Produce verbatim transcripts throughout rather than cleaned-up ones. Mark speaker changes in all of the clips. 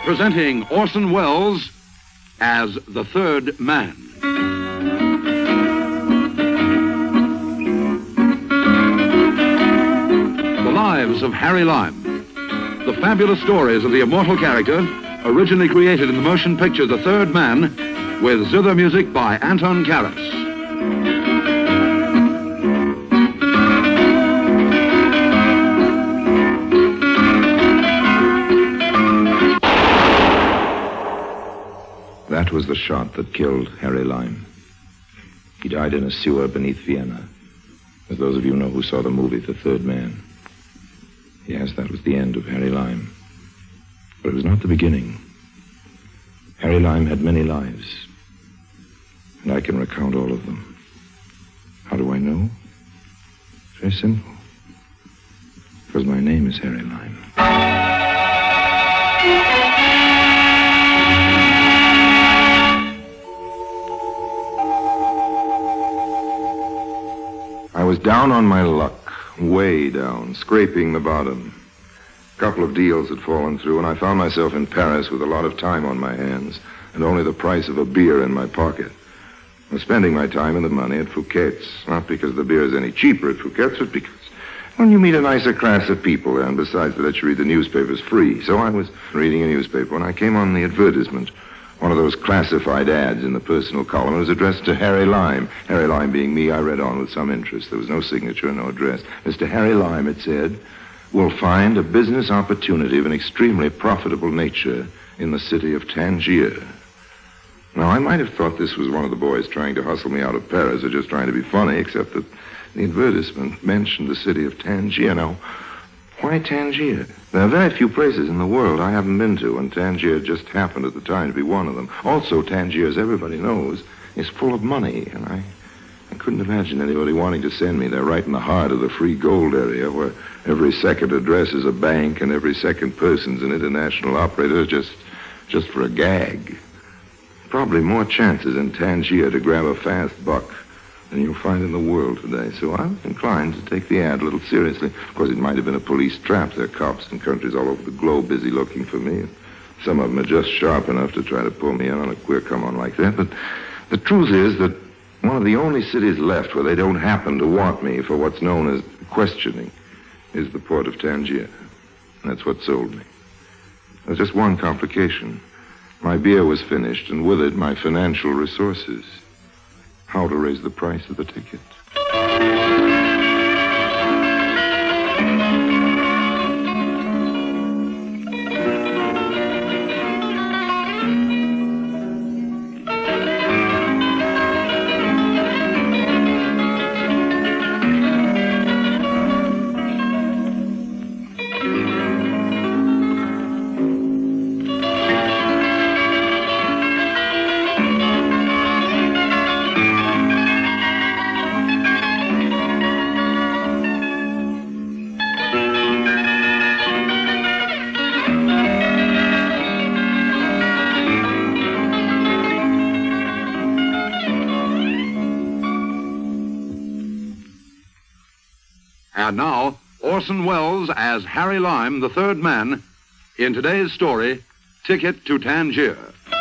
Speaker 1: Presenting Orson Welles as the Third Man. The Lives of Harry Lime. The fabulous stories of the immortal character, originally created in the motion picture The Third Man, with zither music by Anton Karas.
Speaker 2: That was the shot that killed Harry Lime. He died in a sewer beneath Vienna, as those of you know who saw the movie The Third Man. Yes, that was the end of Harry Lime. But it was not the beginning. Harry Lime had many lives, and I can recount all of them. How do I know? It's very simple. Because my name is Harry Lime. I was down on my luck, way down, scraping the bottom. A couple of deals had fallen through, and I found myself in Paris with a lot of time on my hands and only the price of a beer in my pocket. I was spending my time and the money at Fouquet's, not because the beer is any cheaper at Fouquet's, but because, well, you meet a nicer class of people there, and besides, they let you read the newspapers free. So I was reading a newspaper when I came on the advertisement. One of those classified ads in the personal column. It was addressed to Harry Lime. Harry Lime being me, I read on with some interest. There was no signature, no address. Mister Harry Lime, it said, will find a business opportunity of an extremely profitable nature in the city of Tangier. Now, I might have thought this was one of the boys trying to hustle me out of Paris or just trying to be funny, except that the advertisement mentioned the city of Tangier. Now, why Tangier? There are very few places in the world I haven't been to, and Tangier just happened at the time to be one of them. Also, Tangier, as everybody knows, is full of money, and I, I couldn't imagine anybody wanting to send me there right in the heart of the free gold area, where every second address is a bank and every second person's an international operator just, just for a gag. Probably more chances in Tangier to grab a fast buck than you'll find in the world today. So I was inclined to take the ad a little seriously. Of course, it might have been a police trap. There are cops in countries all over the globe busy looking for me. Some of them are just sharp enough to try to pull me in on a queer come-on like that. But the truth is that one of the only cities left where they don't happen to want me for what's known as questioning is the port of Tangier. That's what sold me. There's just one complication. My beer was finished, and with it, my financial resources. How to raise the price of the ticket.
Speaker 1: And now, Orson Welles as Harry Lime, the Third Man, in today's story, Ticket to Tangier.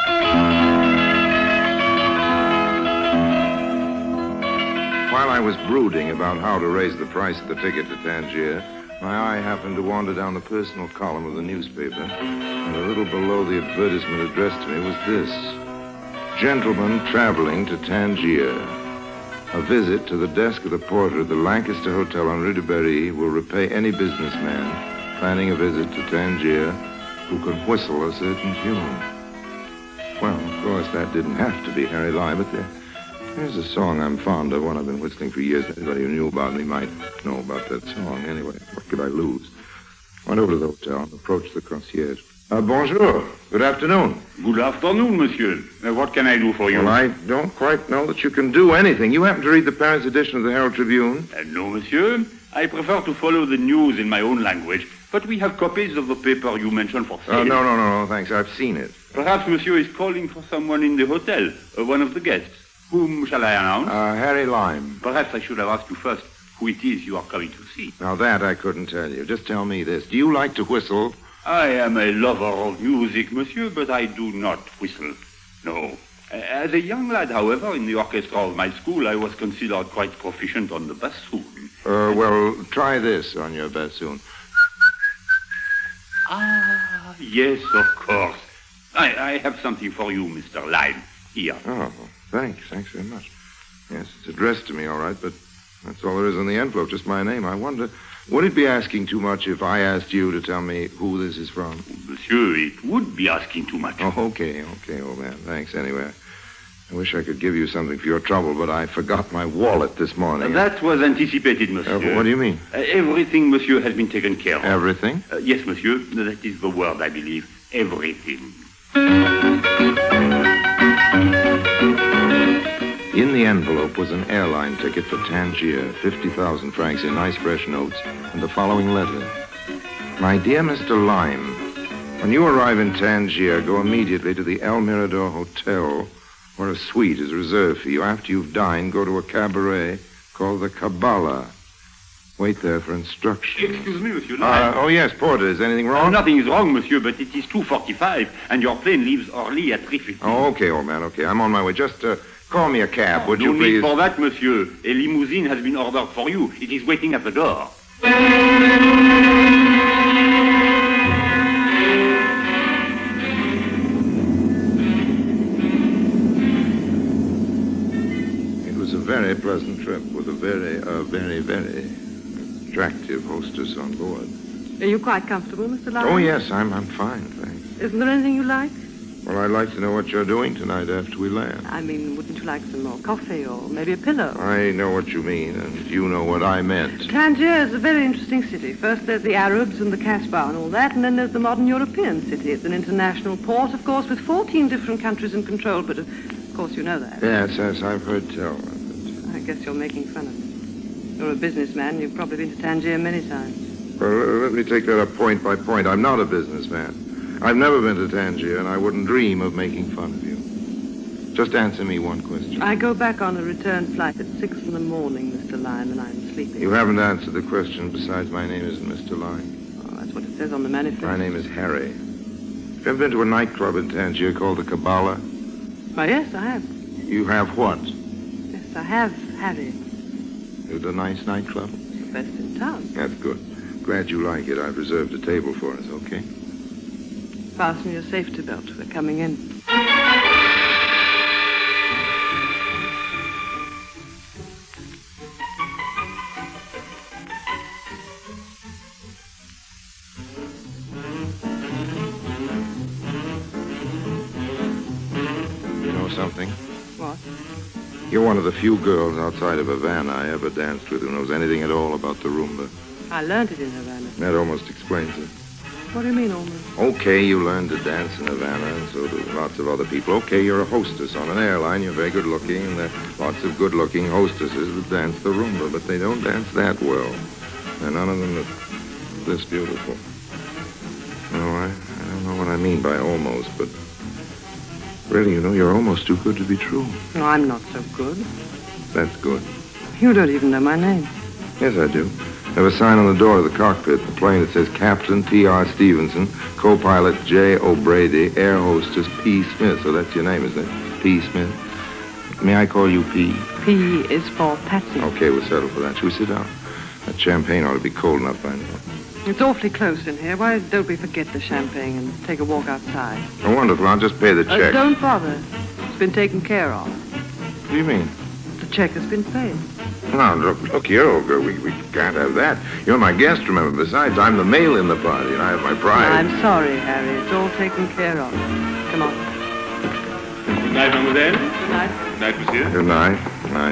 Speaker 2: While I was brooding about how to raise the price of the ticket to Tangier, my eye happened to wander down the personal column of the newspaper, and a little below the advertisement addressed to me was this: Gentlemen traveling to Tangier. A visit to the desk of the porter at the Lancaster Hotel on Rue de Berry will repay any businessman planning a visit to Tangier who can whistle a certain tune. Well, of course, that didn't have to be Harry Lime, but there, there's a song I'm fond of, one I've been whistling for years. Anybody who knew about me might know about that song. Anyway, what could I lose? Went over to the hotel and approached the concierge. Uh, bonjour. Good afternoon.
Speaker 3: Good afternoon, monsieur. Uh, what can I do for you?
Speaker 2: Well, I don't quite know that you can do anything. You happen to read the Paris edition of the Herald Tribune?
Speaker 3: Uh, no, monsieur. I prefer to follow the news in my own language, but we have copies of the paper you mentioned for sale.
Speaker 2: Oh, no, no, no, no, thanks. I've seen it.
Speaker 3: Perhaps monsieur is calling for someone in the hotel, uh, one of the guests. Whom shall I announce?
Speaker 2: Uh, Harry Lime.
Speaker 3: Perhaps I should have asked you first who it is you are coming to see.
Speaker 2: Now, that I couldn't tell you. Just tell me this. Do you like to whistle?
Speaker 3: I am a lover of music, monsieur, but I do not whistle. No. As a young lad, however, in the orchestra of my school, I was considered quite proficient on the bassoon.
Speaker 2: Uh, well, try this on your bassoon.
Speaker 3: Ah, yes, of course. I, I have something for you, Mister Lime. Here.
Speaker 2: Oh, thanks. Thanks very much. Yes, it's addressed to me, all right, but that's all there is on the envelope, just my name. I wonder, would it be asking too much if I asked you to tell me who this is from?
Speaker 3: Monsieur, it would be asking too much.
Speaker 2: Oh, okay, okay, old man. Thanks anyway. I wish I could give you something for your trouble, but I forgot my wallet this morning.
Speaker 3: Uh, that was anticipated, monsieur.
Speaker 2: Uh, what do you mean?
Speaker 3: Uh, everything, monsieur, has been taken care of.
Speaker 2: Everything?
Speaker 3: Uh, yes, monsieur. That is the word, I believe. Everything.
Speaker 2: In the envelope was an airline ticket for Tangier, fifty thousand francs in nice fresh notes, and the following letter. My dear Mister Lime, when you arrive in Tangier, go immediately to the El Mirador Hotel, where a suite is reserved for you. After you've dined, go to a cabaret called the Kabbalah. Wait there for instructions.
Speaker 3: Excuse me, monsieur.
Speaker 2: Uh, oh, yes, Porter. Is anything wrong?
Speaker 3: Uh, nothing is wrong, monsieur, but it is two forty-five, and your plane leaves early at three fifteen.
Speaker 2: Oh, okay, old man, okay. I'm on my way. Just uh, call me a cab, would
Speaker 3: no
Speaker 2: you please?
Speaker 3: No need for that, monsieur. A limousine has been ordered for you. It is waiting at the door. It was a very pleasant trip with a very, uh, very, very attractive hostess on board.
Speaker 4: Are you quite comfortable, Mister Lyle?
Speaker 2: Oh, yes, I'm, I'm fine, thanks.
Speaker 4: Isn't there anything you like?
Speaker 2: Well, I'd like to know what you're doing tonight after we land.
Speaker 4: I mean, wouldn't you like some more coffee or maybe a pillow?
Speaker 2: I know what you mean, and you know what I meant.
Speaker 4: Tangier is a very interesting city. First there's the Arabs and the Kasbah and all that, and then there's the modern European city. It's an international port, of course, with fourteen different countries in control, but of course you know that.
Speaker 2: Yes, yes, I've heard tell.
Speaker 4: I guess you're making fun of me. You're a businessman. You've probably been to Tangier many times.
Speaker 2: Well, let me take that up point by point. I'm not a businessman. I've never been to Tangier, and I wouldn't dream of making fun of you. Just answer me one question.
Speaker 4: I go back on a return flight at six in the morning, Mister Lime, and I'm sleeping.
Speaker 2: You haven't answered the question. Besides, my name isn't Mister Lime.
Speaker 4: Oh, that's what it says on the manifest.
Speaker 2: My name is Harry. Have you ever been to a nightclub in Tangier called the Kabbalah?
Speaker 4: Why, yes, I have.
Speaker 2: You have what?
Speaker 4: Yes, I have, Harry.
Speaker 2: It's a nice nightclub?
Speaker 4: It's the best in town.
Speaker 2: That's good. Glad you like it. I've reserved a table for us, okay?
Speaker 4: Fasten your safety belt. We're coming in.
Speaker 2: You know something?
Speaker 4: What?
Speaker 2: You're one of the few girls outside of Havana I ever danced with who knows anything at all about the rumba.
Speaker 4: I learned it in Havana.
Speaker 2: That almost explains it.
Speaker 4: What do you mean, almost?
Speaker 2: Okay, you learned to dance in Havana, and so do lots of other people. Okay, you're a hostess on an airline. You're very good-looking, and there are lots of good-looking hostesses that dance the rumba, but they don't dance that well. And none of them are this beautiful. No, I, I don't know what I mean by almost, but really, you know, you're almost too good to be true.
Speaker 4: No, I'm not so good.
Speaker 2: That's good.
Speaker 4: You don't even know my name.
Speaker 2: Yes, I do. I have a sign on the door of the cockpit, the plane that says Captain T R Stevenson, co-pilot J. O'Brady, air hostess P. Smith. So that's your name, isn't it? P. Smith. May I call you P?
Speaker 4: P is for Patsy.
Speaker 2: Okay, we'll settle for that. Shall we sit down? That champagne ought to be cold enough by now.
Speaker 4: It's awfully close in here. Why don't we forget the champagne and take a walk outside?
Speaker 2: Oh, wonderful. I'll just pay the
Speaker 4: Uh,
Speaker 2: check.
Speaker 4: don't bother. It's been taken care of.
Speaker 2: What do you mean?
Speaker 4: The check has been paid.
Speaker 2: No, look, look here, old girl. We, we can't have that. You're my guest, remember. Besides, I'm the male in the party, and I have my pride.
Speaker 4: I'm sorry, Harry. It's all taken care of. Come on.
Speaker 3: Good night, mademoiselle.
Speaker 4: Good night.
Speaker 3: Good night, monsieur.
Speaker 2: Good night. Good night.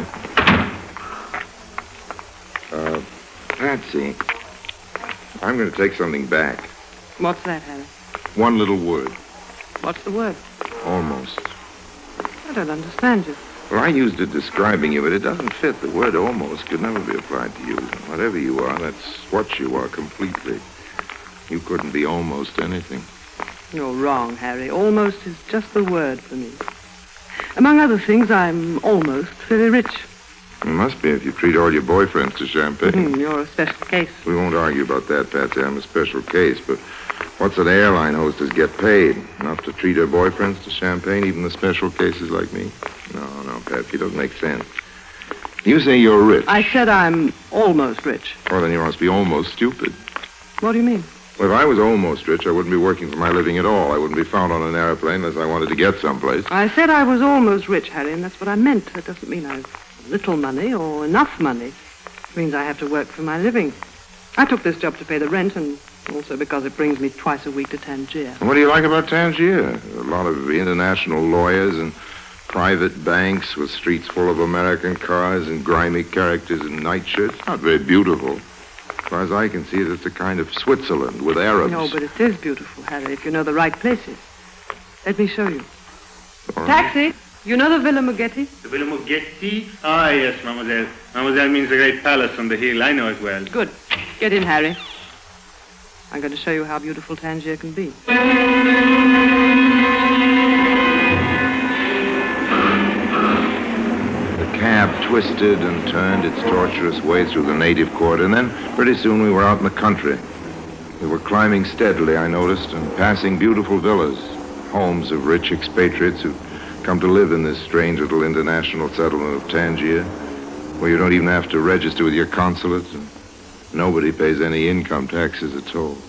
Speaker 2: Uh, Patsy, I'm going to take something back.
Speaker 4: What's that, Harry?
Speaker 2: One little word.
Speaker 4: What's the word?
Speaker 2: Almost.
Speaker 4: I don't understand you.
Speaker 2: Well, I used it describing you, but it doesn't fit. The word almost could never be applied to you. Whatever you are, that's what you are completely. You couldn't be almost anything.
Speaker 4: You're wrong, Harry. Almost is just the word for me. Among other things, I'm almost very rich.
Speaker 2: You must be if you treat all your boyfriends to champagne.
Speaker 4: Mm, you're a special case.
Speaker 2: We won't argue about that, Patsy. I'm a special case, but What's an airline hostess get paid? Enough to treat her boyfriends to champagne, even the special cases like me? No, no, Patsy, it doesn't make sense. You say you're rich.
Speaker 4: I said I'm almost rich.
Speaker 2: Well, then you must be almost stupid.
Speaker 4: What do you mean?
Speaker 2: Well, if I was almost rich, I wouldn't be working for my living at all. I wouldn't be found on an airplane unless I wanted to get someplace.
Speaker 4: I said I was almost rich, Harry, and that's what I meant. That doesn't mean I've little money or enough money. It means I have to work for my living. I took this job to pay the rent and also because it brings me twice a week to Tangier.
Speaker 2: And what do you like about Tangier? A lot of international lawyers and private banks with streets full of American cars and grimy characters in nightshirts. Not very beautiful. As far as I can see it, it's a kind of Switzerland with Arabs.
Speaker 4: No, but it is beautiful, Harry, if you know the right places. Let me show you.
Speaker 2: All right.
Speaker 4: Taxi! You know the Villa Muggetti?
Speaker 5: The Villa Muggetti? Ah, yes, mademoiselle. Mademoiselle means the great palace on the hill. I know it well.
Speaker 4: Good. Get in, Harry. I'm going to show you how beautiful Tangier can be.
Speaker 2: The cab twisted and turned its tortuous way through the native quarter, and then pretty soon we were out in the country. We were climbing steadily, I noticed, and passing beautiful villas, homes of rich expatriates who come to live in this strange little international settlement of Tangier, where you don't even have to register with your consulate, and nobody pays any income taxes at all.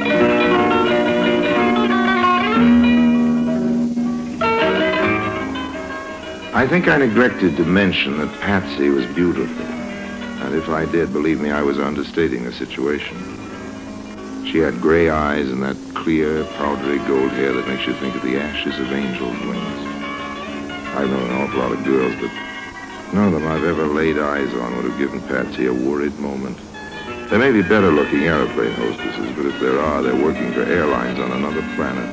Speaker 2: I think I neglected to mention that Patsy was beautiful. And if I did, believe me, I was understating the situation. She had gray eyes and that clear, powdery gold hair that makes you think of the ashes of angels' wings. I've known an awful lot of girls, but none of them I've ever laid eyes on would have given Patsy a worried moment. There may be better-looking airplane hostesses, but if there are, they're working for airlines on another planet.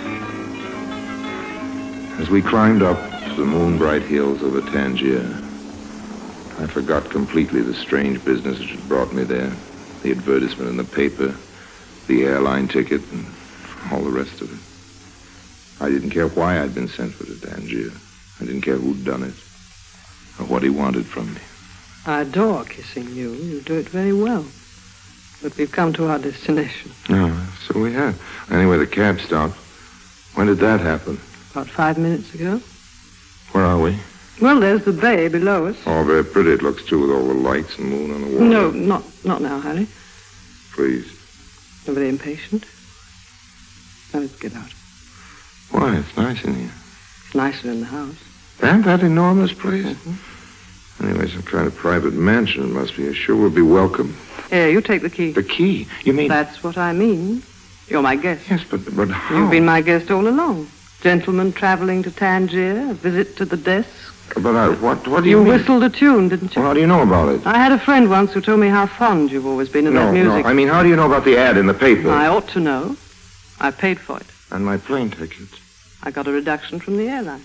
Speaker 2: As we climbed up the moon-bright hills over Tangier, I forgot completely the strange business which had brought me there, the advertisement in the paper, the airline ticket, and all the rest of it. I didn't care why I'd been sent for to Tangier. I didn't care who'd done it or what he wanted from me.
Speaker 4: I adore kissing you. You do it very well. But we've come to our destination.
Speaker 2: Oh, so we have. Anyway, the cab stopped. When did that happen?
Speaker 4: About five minutes ago.
Speaker 2: Where are we?
Speaker 4: Well, there's the bay below us.
Speaker 2: Oh, very pretty it looks, too, with all the lights and moon on the water.
Speaker 4: No, not not now, Harry.
Speaker 2: Please.
Speaker 4: You're very impatient. Now let's get out.
Speaker 2: Why? It's nice in here.
Speaker 4: It's nicer in the house.
Speaker 2: And that enormous place?
Speaker 4: Mm-hmm.
Speaker 2: Anyway, some kind of private mansion it must be. Sure we'll be welcome.
Speaker 4: Here, you take the key.
Speaker 2: The key? You mean...
Speaker 4: That's what I mean. You're my guest.
Speaker 2: Yes, but, but how?
Speaker 4: You've been my guest all along. Gentleman traveling to Tangier, a visit to the desk.
Speaker 2: But uh, what, what do you
Speaker 4: You
Speaker 2: mean?
Speaker 4: whistled a tune, didn't you?
Speaker 2: Well, how do you know about it?
Speaker 4: I had a friend once who told me how fond you've always been of
Speaker 2: no,
Speaker 4: that music.
Speaker 2: no, I mean, how do you know about the ad in the paper?
Speaker 4: I ought to know. I paid for it.
Speaker 2: And my plane ticket.
Speaker 4: I got a reduction from the airline.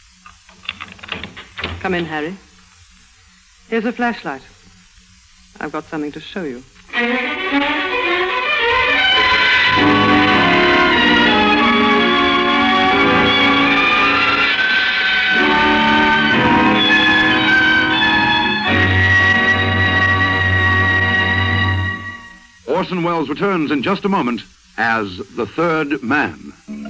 Speaker 4: Come in, Harry. Here's a flashlight. I've got something to show you.
Speaker 1: Orson Welles returns in just a moment as the third man.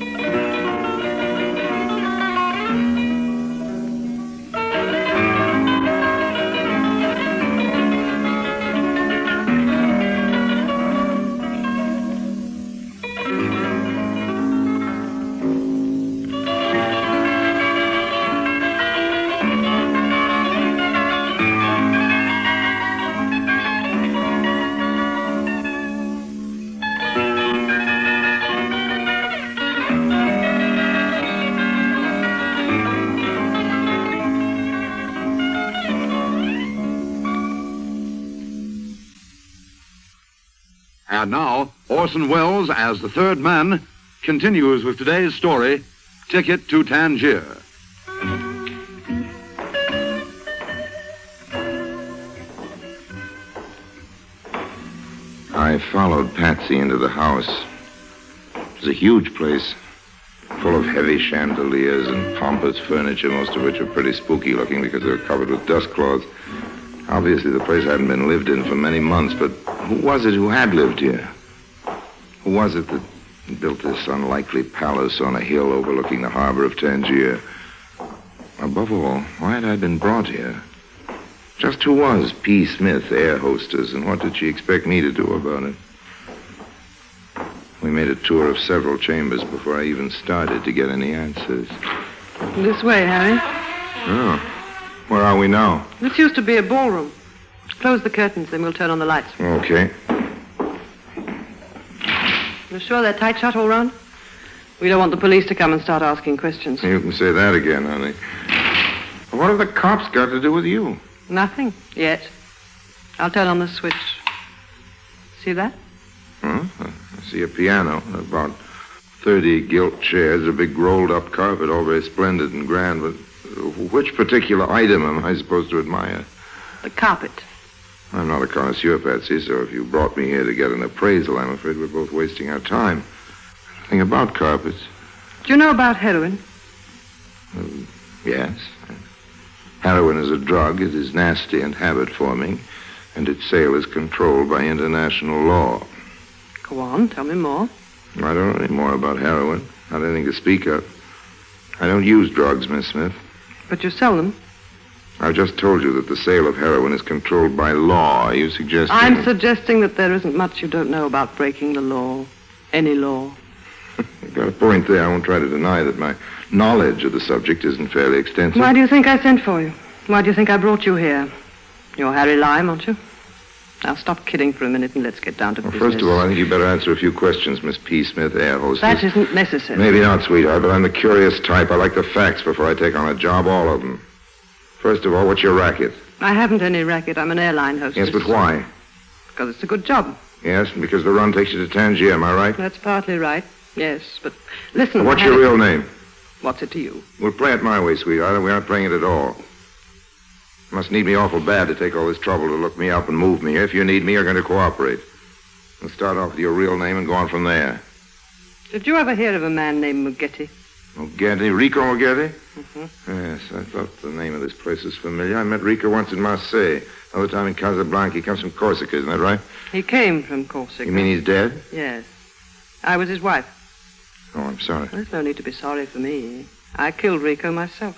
Speaker 1: And now, Orson Welles, as the third man, continues with today's story, Ticket to Tangier.
Speaker 2: I followed Patsy into the house. It was a huge place, full of heavy chandeliers and pompous furniture, most of which were pretty spooky looking because they were covered with dust cloths. Obviously, the place hadn't been lived in for many months, but who was it who had lived here? Who was it that and built this unlikely palace on a hill overlooking the harbor of Tangier. Above all, why had I been brought here? Just who was P. Smith, air hostess, and what did she expect me to do about it? We made a tour of several chambers before I even started to get any answers.
Speaker 4: This way, Harry.
Speaker 2: Oh. Where are we now?
Speaker 4: This used to be a ballroom. Close the curtains, then we'll turn on the lights.
Speaker 2: Okay.
Speaker 4: You're sure they're tight shut all round? We don't want the police to come and start asking questions.
Speaker 2: You can say that again, honey. What have the cops got to do with you?
Speaker 4: Nothing, yet. I'll turn on the switch. See that?
Speaker 2: Huh? I see a piano, about thirty gilt chairs, a big rolled-up carpet, all very splendid and grand, but which particular item am I supposed to admire?
Speaker 4: The carpet.
Speaker 2: I'm not a connoisseur, Patsy, so if you brought me here to get an appraisal, I'm afraid we're both wasting our time. Nothing about carpets.
Speaker 4: Do you know about heroin?
Speaker 2: Um, yes. Heroin is a drug. It is nasty and habit-forming, and its sale is controlled by international law.
Speaker 4: Go on, tell me more.
Speaker 2: I don't know any more about heroin. Not anything to speak of. I don't use drugs, Miss Smith.
Speaker 4: But you sell them?
Speaker 2: I've just told you that the sale of heroin is controlled by law. Are you suggesting...
Speaker 4: I'm suggesting that there isn't much you don't know about breaking the law. Any law.
Speaker 2: You've got a point there. I won't try to deny that my knowledge of the subject isn't fairly extensive.
Speaker 4: Why do you think I sent for you? Why do you think I brought you here? You're Harry Lime, aren't you? Now stop kidding for a minute and let's get down to
Speaker 2: Well,
Speaker 4: business.
Speaker 2: first of all, I think you better answer a few questions, Miss P. Smith, air hostess.
Speaker 4: That isn't necessary.
Speaker 2: Maybe not, sweetheart, but I'm the curious type. I like the facts before I take on a job, all of them. First of all, what's your racket?
Speaker 4: I haven't any racket. I'm an airline hostess.
Speaker 2: Yes, but why?
Speaker 4: Because it's a good job.
Speaker 2: Yes, because the run takes you to Tangier, am I right?
Speaker 4: That's partly right. Yes, but listen...
Speaker 2: What's
Speaker 4: Harry-
Speaker 2: your real name?
Speaker 4: What's it to you?
Speaker 2: We'll play it my way, sweetheart, and we aren't playing it at all. You must need me awful bad to take all this trouble to look me up and move me. If you need me, you're going to cooperate. We'll start off with your real name and go on from there.
Speaker 4: Did you ever hear of a man named Mugetti?
Speaker 2: Mugetti? Rico Mugetti?
Speaker 4: Mm-hmm.
Speaker 2: Yes, I thought the name of this place was familiar. I met Rico once in Marseille. Another time in Casablanca. He comes from Corsica, isn't that right?
Speaker 4: He came from Corsica.
Speaker 2: You mean he's dead?
Speaker 4: Yes. I was his wife.
Speaker 2: Oh, I'm sorry.
Speaker 4: There's no need to be sorry for me. I killed Rico myself.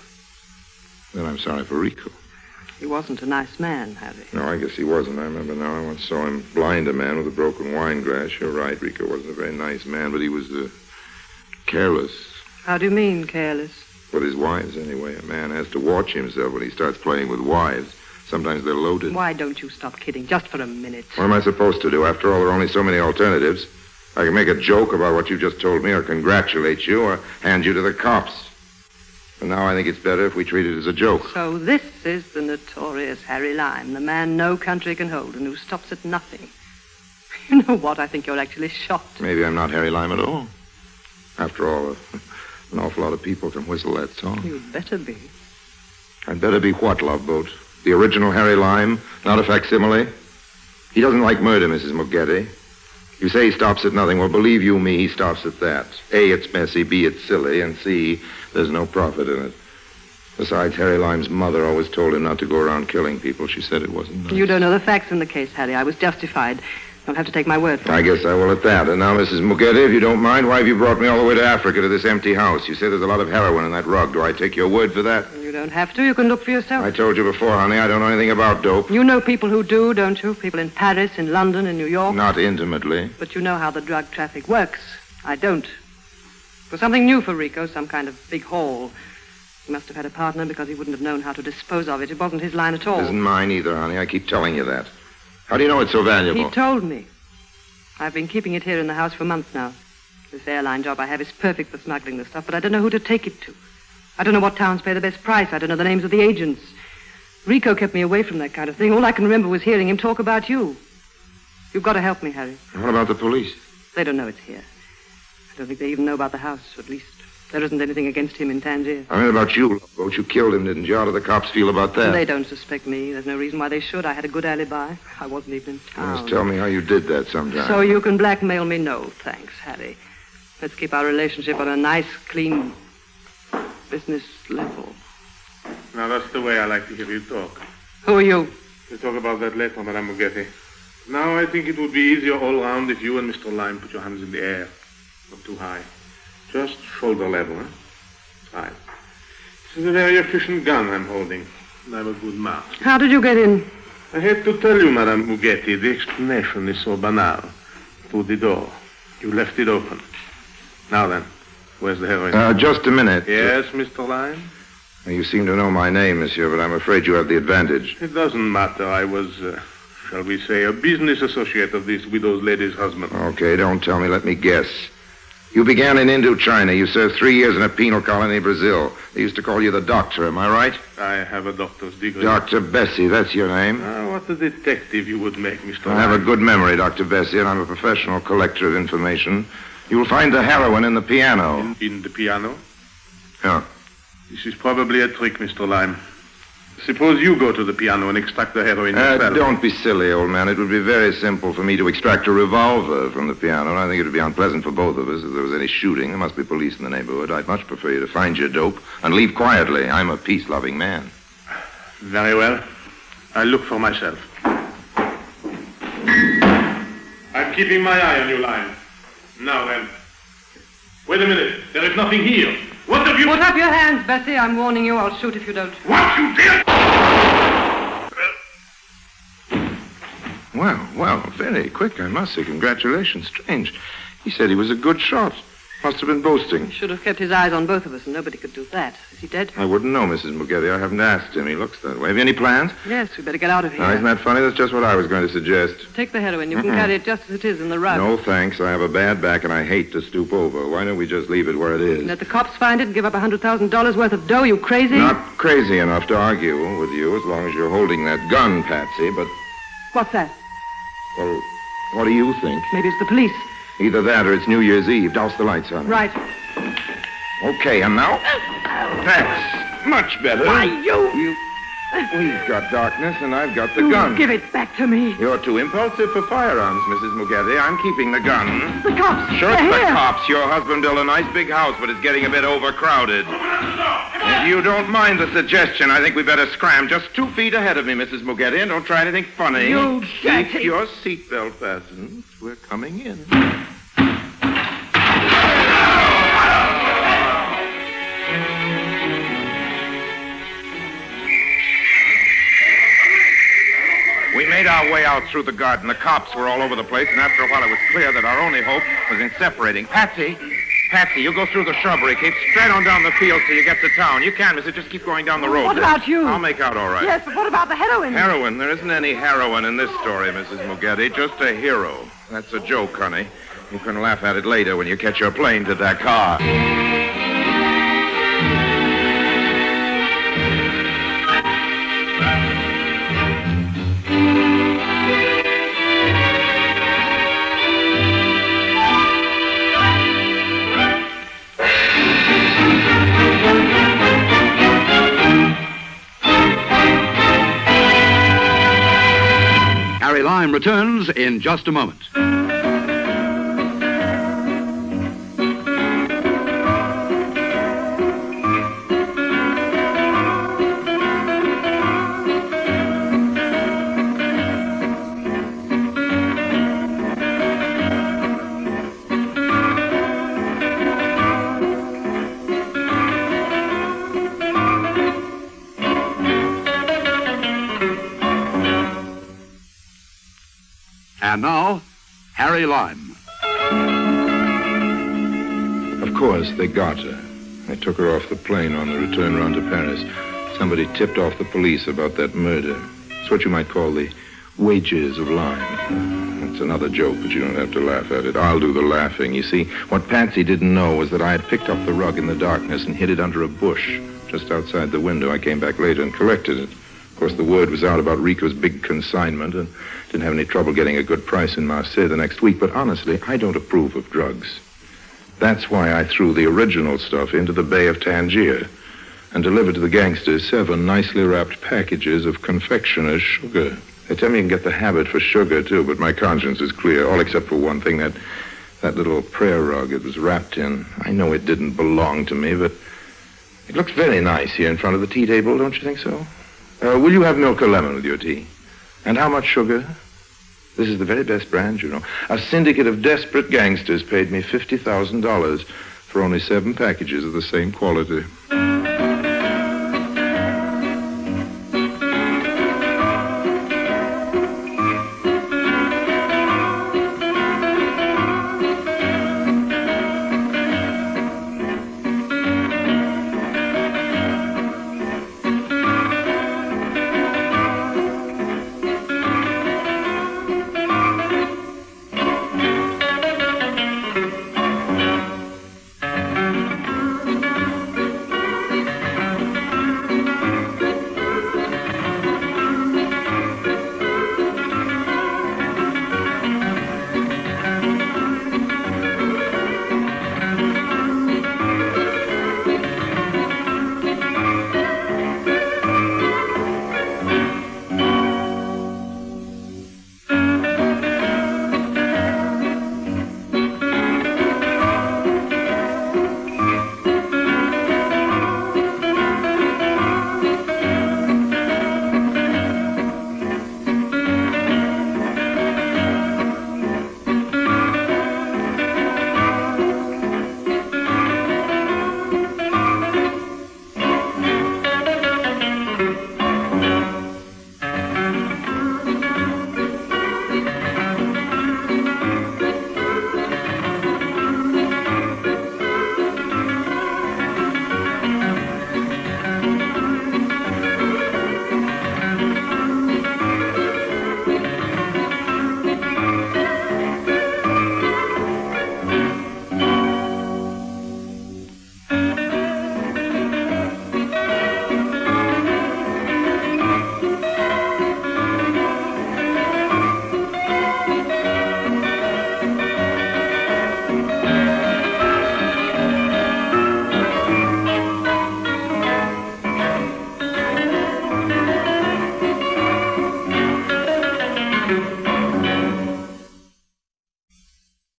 Speaker 2: Then I'm sorry for Rico.
Speaker 4: He wasn't a nice man, Harry.
Speaker 2: No, I guess he wasn't. I remember now. I once saw him blind a man with a broken wine glass. You're right. Rico wasn't a very nice man, but he was uh, careless.
Speaker 4: How do you mean, careless?
Speaker 2: With his wives, anyway. A man has to watch himself when he starts playing with wives. Sometimes they're loaded.
Speaker 4: Why don't you stop kidding, just for a minute?
Speaker 2: What am I supposed to do? After all, there are only so many alternatives. I can make a joke about what you just told me, or congratulate you, or hand you to the cops. And now I think it's better if we treat it as a joke.
Speaker 4: So this is the notorious Harry Lime, the man no country can hold and who stops at nothing. You know what? I think you're actually shocked.
Speaker 2: Maybe I'm not Harry Lime at all. After all, an awful lot of people can whistle that song.
Speaker 4: You'd better be.
Speaker 2: I'd better be what, Love Boat? The original Harry Lime, not a facsimile? He doesn't like murder, Missus Mugetti. You say he stops at nothing. Well, believe you me, he stops at that. A, it's messy. B, it's silly. And C, there's no profit in it. Besides, Harry Lime's mother always told him not to go around killing people. She said it wasn't nice.
Speaker 4: You don't know the facts in the case, Harry. I was justified. Don't have to take my word for it.
Speaker 2: I guess I will at that. And now, Missus Mugetti, if you don't mind, why have you brought me all the way to Africa to this empty house? You say there's a lot of heroin in that rug. Do I take your word for that?
Speaker 4: You don't have to. You can look for yourself.
Speaker 2: I told you before, honey, I don't know anything about dope.
Speaker 4: You know people who do, don't you? People in Paris, in London, in New York.
Speaker 2: Not intimately.
Speaker 4: But you know how the drug traffic works. I don't. It was something new for Rico, some kind of big haul. He must have had a partner because he wouldn't have known how to dispose of it. It wasn't his line at all.
Speaker 2: It isn't mine either, honey. I keep telling you that. How do you know it's so valuable?
Speaker 4: He told me. I've been keeping it here in the house for months now. This airline job I have is perfect for smuggling the stuff, but I don't know who to take it to. I don't know what towns pay the best price. I don't know the names of the agents. Rico kept me away from that kind of thing. All I can remember was hearing him talk about you. You've got to help me, Harry.
Speaker 2: What about the police?
Speaker 4: They don't know it's here. I don't think they even know about the house. At least there isn't anything against him in Tangier.
Speaker 2: I mean about you, Love Boat. You killed him, didn't you? How do the cops feel about that?
Speaker 4: They don't suspect me. There's no reason why they should. I had a good alibi. I wasn't even in town.
Speaker 2: Just tell me how you did that sometime.
Speaker 4: So you can blackmail me? No, thanks, Harry. Let's keep our relationship on a nice, clean business level.
Speaker 5: Now, that's the way I like to hear you talk.
Speaker 4: Who are you?
Speaker 5: We'll talk about that later, Madame Mugetti. Now, I think it would be easier all round if you and Mister Lime put your hands in the air. Not too high. Just shoulder level, huh? Right. This is a very efficient gun I'm holding. I have a good marksman.
Speaker 4: How did you get in?
Speaker 5: I hate to tell you, Madame Mugetti, the explanation is so banal. Through the door. You left it open. Now then, where's the heroin?
Speaker 2: Uh, just a minute.
Speaker 5: Yes, Mister Lime?
Speaker 2: You seem to know my name, monsieur, but I'm afraid you have the advantage.
Speaker 5: It doesn't matter. I was, uh, shall we say, a business associate of this widowed lady's husband.
Speaker 2: Okay, don't tell me. Let me guess. You began in Indochina. You served three years in a penal colony in Brazil. They used to call you the doctor, am I right?
Speaker 5: I have a doctor's degree.
Speaker 2: Doctor Bessie, that's your name?
Speaker 5: Ah, what a detective you would make, Mister
Speaker 2: I have a
Speaker 5: Lime.
Speaker 2: good memory, Doctor Bessie, and I'm a professional collector of information. You will find the heroin in the piano.
Speaker 5: In, in the piano?
Speaker 2: Yeah.
Speaker 5: This is probably a trick, Mister Lime. Suppose you go to the piano and extract the heroin
Speaker 2: Uh,
Speaker 5: yourself.
Speaker 2: don't be silly, old man. It would be very simple for me to extract a revolver from the piano, and I think it would be unpleasant for both of us if there was any shooting. There must be police in the neighborhood. I'd much prefer you to find your dope and leave quietly. I'm a peace-loving man.
Speaker 5: Very well. I'll look for myself. I'm keeping my eye on you, Lime. Now then. Wait a minute. There is nothing here. What have you...
Speaker 4: Put up your hands, Bessie. I'm warning you. I'll shoot if you don't.
Speaker 5: What you did?
Speaker 2: Well, well, very quick, I must say. Congratulations. Strange. He said he was a good shot. Must have been boasting.
Speaker 4: He should have kept his eyes on both of us, and nobody could do that. Is he dead?
Speaker 2: I wouldn't know, Missus Mugetti. I haven't asked him. He looks that way. Have you any plans?
Speaker 4: Yes, we better get out of here.
Speaker 2: Now, isn't that funny? That's just what I was going to suggest.
Speaker 4: Take the heroin. You can carry it just as it is in the rug.
Speaker 2: No, thanks. I have a bad back, and I hate to stoop over. Why don't we just leave it where it is?
Speaker 4: Let the cops find it and give up one hundred thousand dollars worth of dough, you crazy?
Speaker 2: Not crazy enough to argue with you as long as you're holding that gun, Patsy, but,
Speaker 4: What's that?
Speaker 2: well, what do you think?
Speaker 4: Maybe it's the police.
Speaker 2: Either that or it's New Year's Eve. Douse the lights on it.
Speaker 4: Right.
Speaker 2: Okay, and now? That's much better.
Speaker 4: Why, you...
Speaker 2: You... We've got darkness, and I've got the
Speaker 4: You
Speaker 2: gun.
Speaker 4: Give it back to me.
Speaker 2: You're too impulsive for firearms, Missus Mugetti. I'm keeping the gun.
Speaker 4: The cops.
Speaker 2: Sure,
Speaker 4: They're
Speaker 2: it's the
Speaker 4: here.
Speaker 2: cops. Your husband built a nice big house, but it's getting a bit overcrowded. If you don't mind the suggestion, I think we better scram just two feet ahead of me, Missus Mugetti, and don't try anything funny.
Speaker 4: You
Speaker 2: Keep
Speaker 4: dirty-
Speaker 2: your seatbelt fastened. We're coming in. We made our way out through the garden. The cops were all over the place, and after a while it was clear that our only hope was in separating. Patsy, Patsy, you go through the shrubbery. Keep straight on down the field till you get to town. You can, mister. Just keep going down the road.
Speaker 4: What about you?
Speaker 2: I'll make out all right.
Speaker 4: Yes, but what about the heroin?
Speaker 2: Heroin? There isn't any heroin in this story, Missus Mugetti. Just a hero. That's a joke, honey. You can laugh at it later when you catch your plane to Dakar.
Speaker 1: Harry Lime returns in just a moment. And now, Harry Lime.
Speaker 2: Of course, they got her. They took her off the plane on the return run to Paris. Somebody tipped off the police about that murder. It's what you might call the wages of Lime. It's another joke, but you don't have to laugh at it. I'll do the laughing. You see, what Patsy didn't know was that I had picked up the rug in the darkness and hid it under a bush just outside the window. I came back later and collected it. Of course, the word was out about Rico's big consignment, and didn't have any trouble getting a good price in Marseille the next week. But honestly, I don't approve of drugs. That's why I threw the original stuff into the Bay of Tangier and delivered to the gangsters seven nicely wrapped packages of confectioner's sugar. They tell me you can get the habit for sugar, too, but my conscience is clear, all except for one thing, that that little prayer rug it was wrapped in. I know it didn't belong to me, but it looks very nice here in front of the tea table, don't you think so? Uh, will you have milk or lemon with your tea? And how much sugar? This is the very best brand, you know. A syndicate of desperate gangsters paid me fifty thousand dollars for only seven packages of the same quality.